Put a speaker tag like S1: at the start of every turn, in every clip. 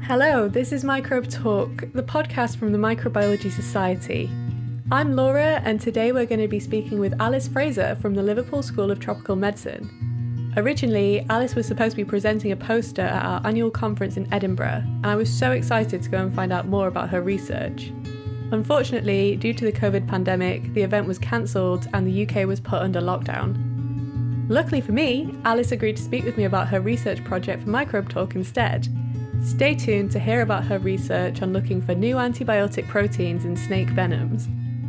S1: Hello, this is Microbe Talk, the podcast from the Microbiology Society. I'm Laura, and today we're going to be speaking with Alice Fraser from the Liverpool School of Tropical Medicine. Originally, Alice was supposed to be presenting a poster at our annual conference in Edinburgh, and I was so excited to go and find out more about her research. Unfortunately, due to the COVID pandemic, the event was cancelled and the UK was put under lockdown. Luckily for me, Alice agreed to speak with me about her research project for Microbe Talk instead. Stay tuned to hear about her research on looking for new antibiotic proteins in snake venoms.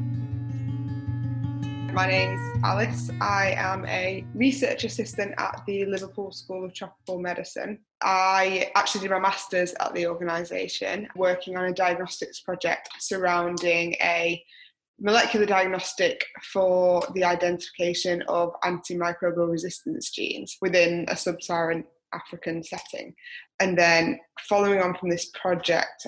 S2: My name's Alice. I am a research assistant at the Liverpool School of Tropical Medicine. I actually did my master's at the organisation, working on a diagnostics project surrounding a molecular diagnostic for the identification of antimicrobial resistance genes within a sub-Saharan African setting. And then following on from this project,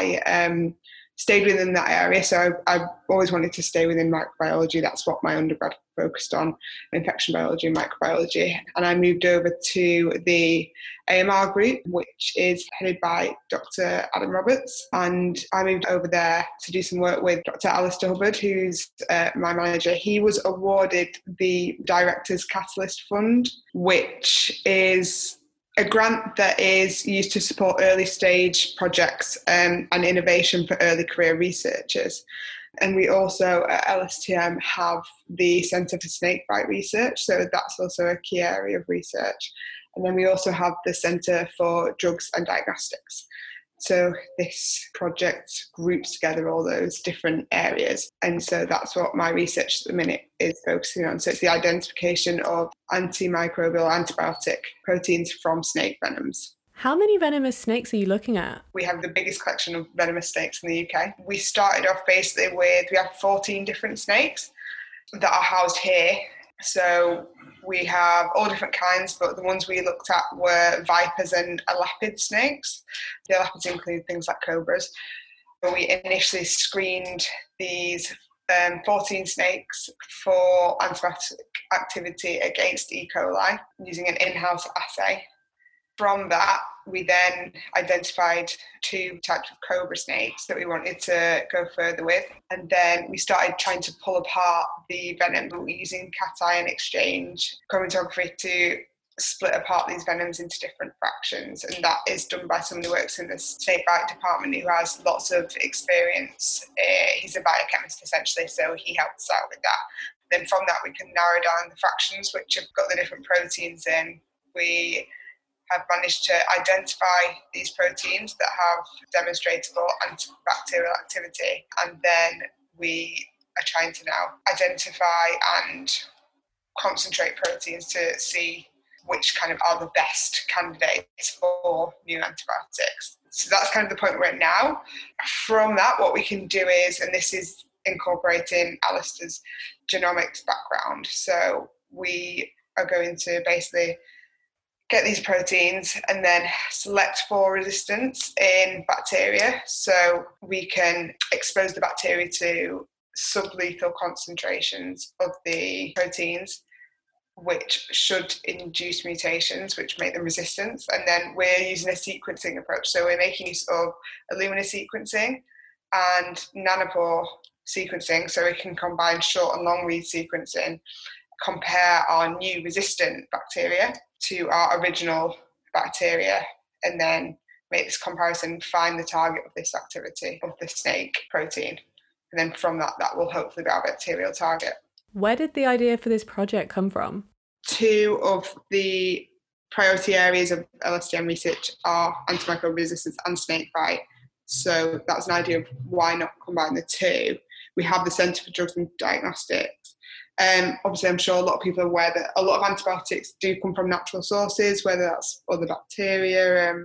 S2: I stayed within that area. So I've always wanted to stay within microbiology. That's what my undergrad focused on, infection biology and microbiology. And I moved over to the AMR group, which is headed by Dr. Adam Roberts. And I moved over there to do some work with Dr. Alistair Hubbard, who's my manager. He was awarded the Directors Catalyst Fund, which is a grant that is used to support early stage projects and innovation for early career researchers. And we also at LSTM have the Centre for Snakebite Research, so that's also a key area of research. And then we also have the Centre for Drugs and Diagnostics. So this project groups together all those different areas. And so that's what my research at the minute is focusing on. So it's the identification of antimicrobial antibiotic proteins from snake venoms.
S1: How many venomous snakes are you looking at?
S2: We have the biggest collection of venomous snakes in the UK. We started off basically with, we have 14 different snakes that are housed here. So we have all different kinds, but the ones we looked at were vipers and elapid snakes. The elapids include things like cobras. We initially screened these 14 snakes for antibiotic activity against E. coli using an in-house assay. From that, we then identified 2 types of cobra snakes that we wanted to go further with. And then we started trying to pull apart the venom, but we're using cation exchange chromatography to split apart these venoms into different fractions. And that is done by someone who works in the snakebite department who has lots of experience. He's a biochemist essentially, so he helped us out with that. Then from that, we can narrow down the fractions which have got the different proteins in. We have managed to identify these proteins that have demonstrable antibacterial activity, and then we are trying to now identify and concentrate proteins to see which kind of are the best candidates for new antibiotics. So that's kind of the point we're at now. From that, what we can do is, and this is incorporating Alistair's genomics background, so we are going to basically get these proteins and then select for resistance in bacteria, so we can expose the bacteria to sublethal concentrations of the proteins, which should induce mutations which make them resistant. And then we're using a sequencing approach, so we're making use of Illumina sequencing and nanopore sequencing, so we can combine short and long read sequencing, compare our new resistant bacteria to our original bacteria, and then make this comparison, find the target of this activity of the snake protein. And then from that, that will hopefully be our bacterial target.
S1: Where did the idea for this project come from?
S2: 2 of the priority areas of LSTM research are antimicrobial resistance and snakebite. So that's an idea of why not combine the 2. We have the Centre for Drugs and Diagnostics. Obviously, I'm sure a lot of people are aware that a lot of antibiotics do come from natural sources, whether that's other bacteria,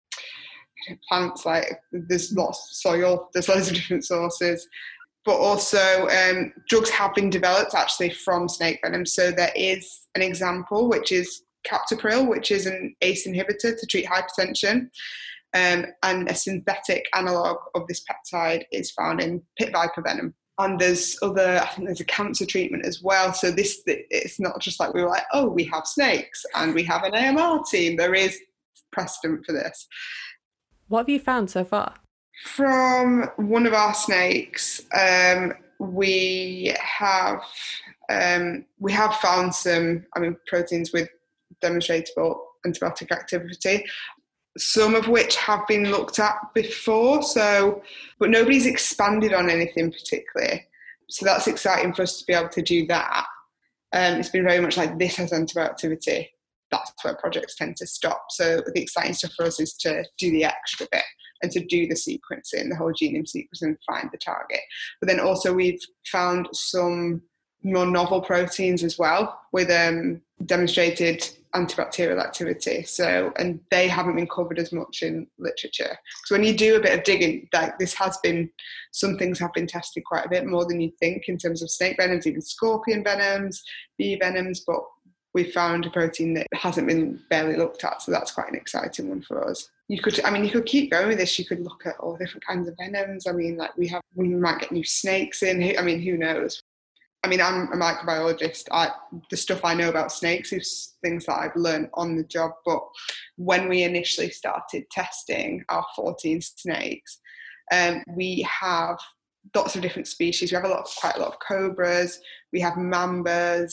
S2: plants, like there's lots of soil, there's loads of different sources. But also drugs have been developed actually from snake venom. So there is an example, which is captopril, which is an ACE inhibitor to treat hypertension. And a synthetic analogue of this peptide is found in pit viper venom. And there's I think there's a cancer treatment as well. So it's not just like we were like, oh, we have snakes and we have an AMR team. There is precedent for this.
S1: What have you found so far?
S2: From one of our snakes, we have found some, proteins with demonstrable antibiotic activity, some of which have been looked at before, but nobody's expanded on anything particularly. So that's exciting for us to be able to do that. It's been very much like, this has antibiotic activity. That's where projects tend to stop. So the exciting stuff for us is to do the extra bit and to do the sequencing, the whole genome sequencing, and find the target. But then also we've found some more novel proteins as well with demonstrated antibacterial activity. So, and they haven't been covered as much in literature. So when you do a bit of digging, like some things have been tested quite a bit more than you'd think in terms of snake venoms, even scorpion venoms, bee venoms, but we found a protein that hasn't been barely looked at. So that's quite an exciting one for us. You could keep going with this. You could look at all different kinds of venoms. We might get new snakes in. Who knows? I'm a microbiologist. The stuff I know about snakes is things that I've learned on the job. But when we initially started testing our 14 snakes, we have lots of different species. We have quite a lot of cobras. We have mambas.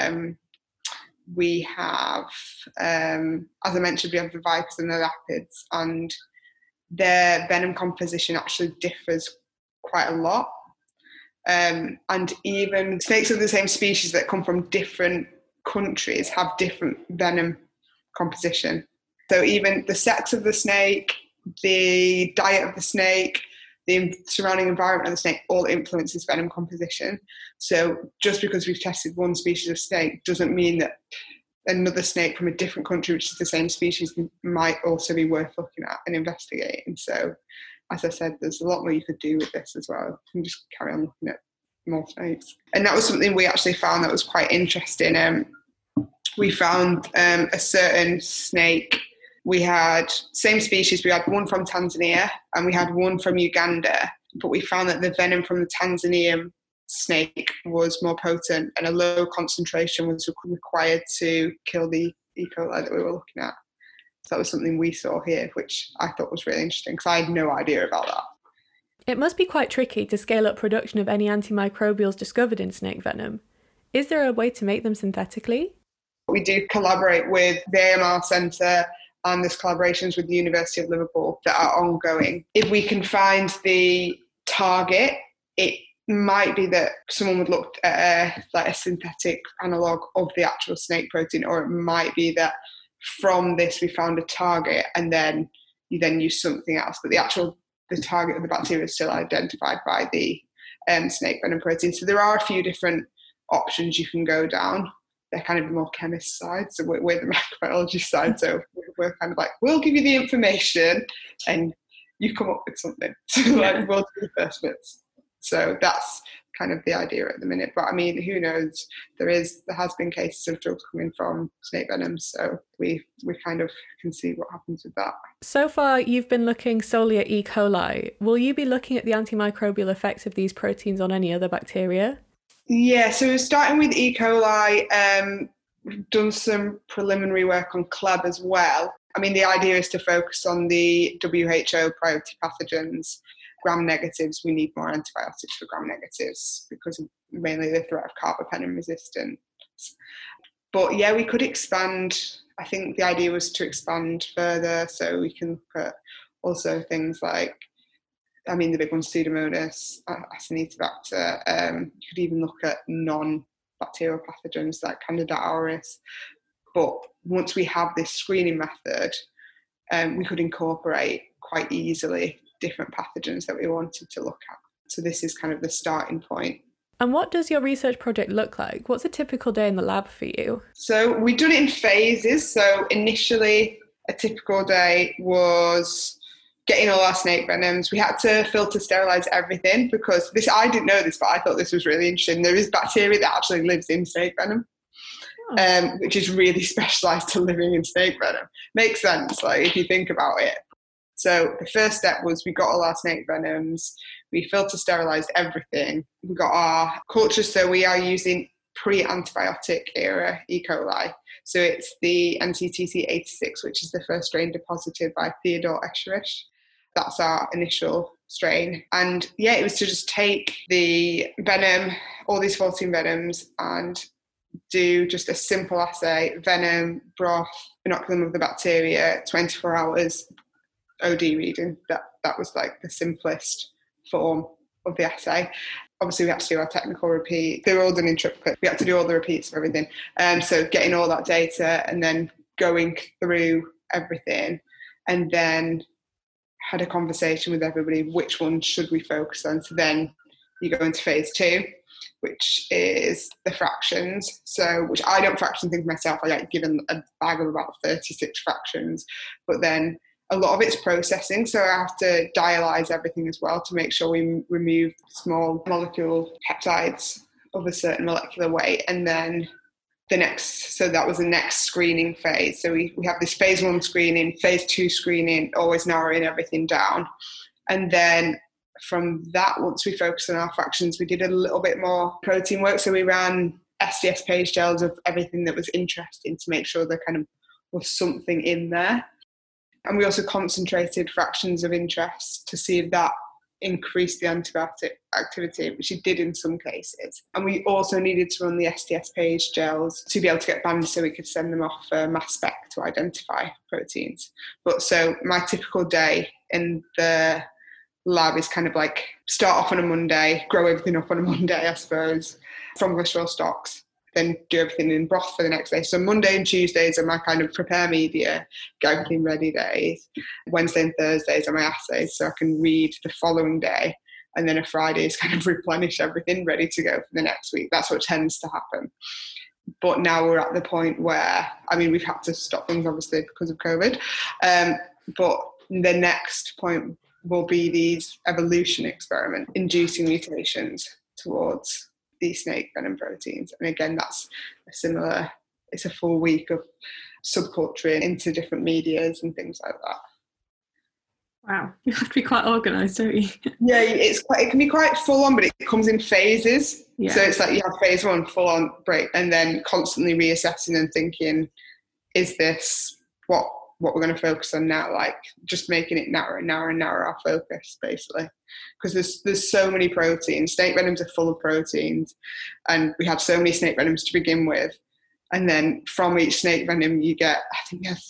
S2: We have, as I mentioned, we have the vipers and the rapids, and their venom composition actually differs quite a lot. And even snakes of the same species that come from different countries have different venom composition. So even the sex of the snake, the diet of the snake, the surrounding environment of the snake all influences venom composition. So just because we've tested one species of snake doesn't mean that another snake from a different country, which is the same species, might also be worth looking at and investigating. So, as I said, there's a lot more you could do with this as well. You can just carry on looking at more snakes. And that was something we actually found that was quite interesting. We found a certain snake. We had same species. We had one from Tanzania and we had one from Uganda, but we found that the venom from the Tanzanian snake was more potent and a low concentration was required to kill the E. coli that we were looking at. So that was something we saw here, which I thought was really interesting because I had no idea about that.
S1: It must be quite tricky to scale up production of any antimicrobials discovered in snake venom. Is there a way to make them synthetically?
S2: We do collaborate with the AMR Centre, and there's collaborations with the University of Liverpool that are ongoing. If we can find the target, it might be that someone would look at a synthetic analogue of the actual snake protein, or it might be that from this we found a target and then you then use something else. But the target of the bacteria is still identified by the snake venom protein. So there are a few different options you can go down. They're kind of the more chemist side, so we're the microbiology side. So we're kind of like, we'll give you the information and you come up with something. So we'll do the first bits. So that's kind of the idea at the minute. But who knows? There has been cases of drugs coming from snake venom, so we kind of can see what happens with that.
S1: So far, you've been looking solely at E. coli. Will you be looking at the antimicrobial effects of these proteins on any other bacteria? Yeah,
S2: so starting with E. coli, we've done some preliminary work on Kleb as well. The idea is to focus on the WHO priority pathogens. Gram-negatives, we need more antibiotics for gram-negatives because of mainly the threat of carbapenem resistance. But yeah, we could expand. I think the idea was to expand further so we can look at also things like, the big one, Pseudomonas, Acinetobacter. You could even look at non-bacterial pathogens like Candida auris. But once we have this screening method, we could incorporate quite easily different pathogens that we wanted to look at. So this is kind of the starting point.
S1: And what does your research project look like? What's a typical day in the lab for you?
S2: So we've done it in phases. So initially, a typical day was getting all our snake venoms. We had to filter sterilise everything because I didn't know this, but I thought this was really interesting. There is bacteria that actually lives in snake venom, which is really specialised to living in snake venom. Makes sense, if you think about it. So the first step was we got all our snake venoms, we filter sterilised everything, we got our cultures, so we are using pre-antibiotic era E. coli. So it's the NCTC86, which is the first strain deposited by Theodore Escherich. That's our initial strain. And yeah, it was to just take the venom, all these 14 venoms, and do just a simple assay: venom, broth, inoculum of the bacteria, 24 hours, OD reading. That was like the simplest form of the assay. Obviously, we had to do our technical repeat. They were all done in triplicate. We had to do all the repeats of everything. So getting all that data and then going through everything, and then had a conversation with everybody, which one should we focus on? So then you go into phase 2, which is the fractions. So, which I don't fraction things myself. I get given a bag of about 36 fractions, but then a lot of it's processing. So I have to dialyze everything as well to make sure we remove small molecule peptides of a certain molecular weight. And then that was the next screening phase. So we have this phase 1 screening, phase 2 screening, always narrowing everything down. And then from that, once we focused on our fractions, we did a little bit more protein work. So we ran SDS page gels of everything that was interesting to make sure there kind of was something in there. And we also concentrated fractions of interest to see if that increased the antibiotic activity, which it did in some cases. And we also needed to run the SDS page gels to be able to get banned so we could send them off for mass spec to identify proteins. But so my typical day in the lab is kind of like start off on a Monday, grow everything up on a Monday, I suppose, from glycerol stocks, then do everything in broth for the next day. So Monday and Tuesdays are my kind of prepare media, get everything ready days. Wednesday and Thursdays are my assays, so I can read the following day. And then a Friday is kind of replenish everything, ready to go for the next week. That's what tends to happen. But now we're at the point where, we've had to stop things obviously because of COVID. But the next point will be these evolution experiments, inducing mutations towards these snake venom proteins. And again, that's it's a full week of subculturing into different medias and things like that.
S1: Wow, you have to be quite organised, don't you?
S2: Yeah, it can be quite full on, but it comes in phases.
S1: Yeah.
S2: So it's like you have phase 1, full on break, and then constantly reassessing and thinking, is this what we're going to focus on now? Like just making it narrow our focus, basically. Because there's so many proteins. Snake venoms are full of proteins, and we had so many snake venoms to begin with. And then from each snake venom, you get, I think we have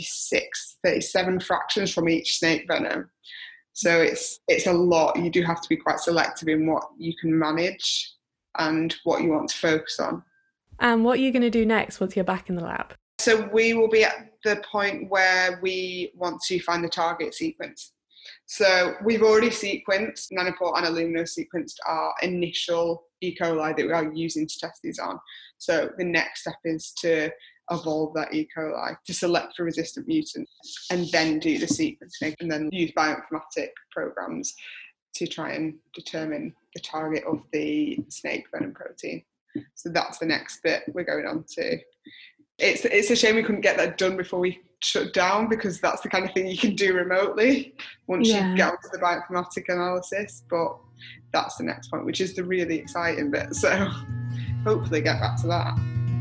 S2: 37 fractions from each snake venom. So it's a lot. You do have to be quite selective in what you can manage and what you want to focus on.
S1: And what are you going to do next once you're back in the lab?
S2: So we will be at the point where we want to find the target sequence. So we've already sequenced, Nanopore and Illumina sequenced our initial E. coli that we are using to test these on. So the next step is to evolve that E. coli, to select for resistant mutants, and then do the sequencing, and then use bioinformatic programs to try and determine the target of the snake venom protein. So that's the next bit we're going on to. It's a shame we couldn't get that done before we shut down, because that's the kind of thing you can do remotely once you get onto the bioinformatic analysis. But that's the next point, which is the really exciting bit. So hopefully get back to that.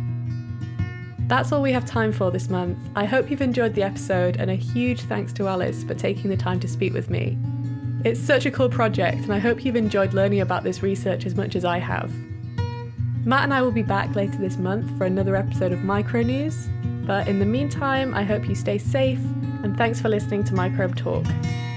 S1: That's all we have time for this month. I hope you've enjoyed the episode, and a huge thanks to Alice for taking the time to speak with me. It's such a cool project, and I hope you've enjoyed learning about this research as much as I have. Matt and I will be back later this month for another episode of Micro News, but in the meantime, I hope you stay safe, and thanks for listening to Microbe Talk.